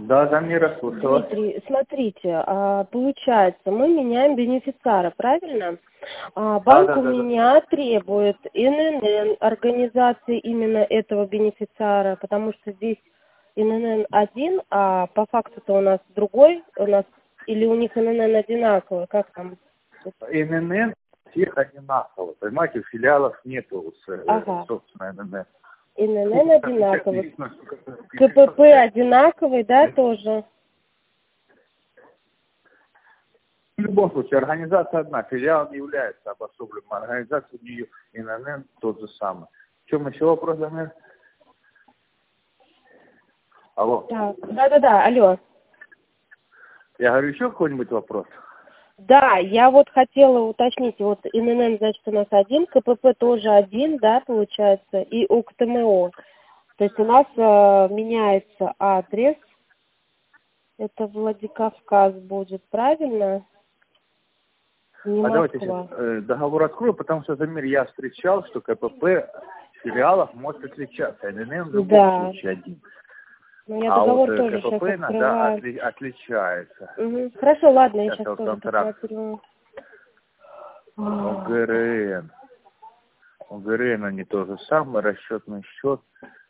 Да, Замира, слушала. Дмитрий, смотрите, получается, мы меняем бенефициара, правильно? Банк у Да. меня требует ИНН организации именно этого бенефициара, потому что здесь ИНН один, а по факту-то у нас другой, или у них ИНН одинаковый, как там? ИНН всех одинаково, понимаете, филиалов нету, собственно, ИНН. ИНН одинаковый. КПП одинаковый, да, тоже? В любом случае, организация одна, филиал не является обособленным, организация у нее ИНН тот же самый. В чем еще вопрос, Замир? Алло. Да, алло. Я говорю, еще какой-нибудь вопрос? Да, я вот хотела уточнить, вот ИНН, значит, у нас один, КПП тоже один, да, получается, и УКТМО. То есть у нас меняется адрес, это Владикавказ будет, правильно? Не Москва. Давайте сейчас договор открою, потому что, Замир, я встречал, что КПП в филиалах может отличаться, ИНН в любом случае один. Ну, я договор вот тоже КПП сейчас иногда открываю. отличается. Хорошо, ладно, я сейчас сейчас тоже контракт. ОГРН они то же самое, расчетный счет.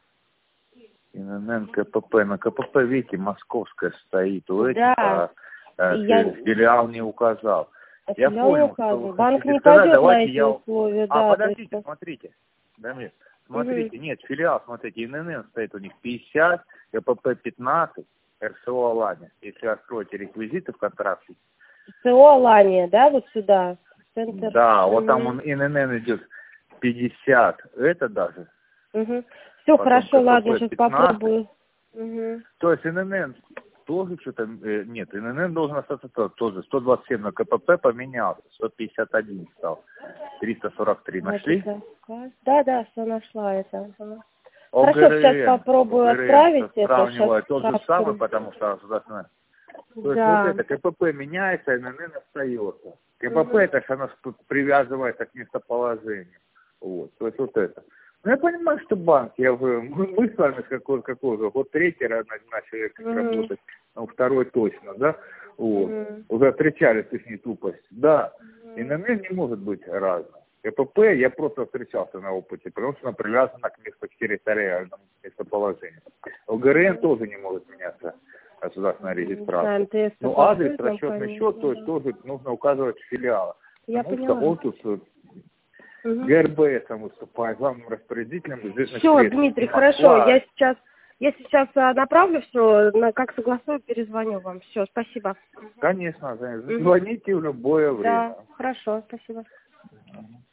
ИНН, КПП. На КПП, видите, московская стоит у этих, филиал не указал. Я понял, что вы банк хотите не сказать. пойдет Давайте на эти условия, да. Подождите, смотрите. Дамир, смотрите, нет, филиал, смотрите, ИНН стоит у них 50, КПП 15, РСО Алания. Если откроете реквизиты в контракте. РСО Алания, да, вот сюда? Центр. Да, вот там он ИНН идет 50, это даже. Все, хорошо, ладно, сейчас 15. попробую. То есть ИНН тоже что-то, нет, ИНН должен остаться тоже, 127 на КПП поменялся, 151 стал, 343, нашли? Да, все нашла это. ОГРН, Хорошо, сейчас попробую отправить это. Сравниваю тот же самый, потому что государственное. То есть вот это, КПП меняется, ИНН остается. КПП это же оно привязывается к местоположению. Вот, то есть вот это. Ну, я понимаю, что банк, мы с вами с какого-то, вот третий раз начали работать, ну, второй точно, да, вот, уже встречались с их тупость, да, ИНН не может быть разным. КПП я просто встречался на опыте, потому что она привязана к территориальному местоположению. ОГРН тоже не может меняться, государственная регистрация. Ну, адрес, расчетный счет, то есть тоже нужно указывать в филиалах. Потому что он тут ГРБС выступает главным распорядителем. Все, Дмитрий, хорошо, я сейчас направлю все, как согласую, перезвоню вам. Все, спасибо. Конечно, звоните в любое время. Да, хорошо, спасибо.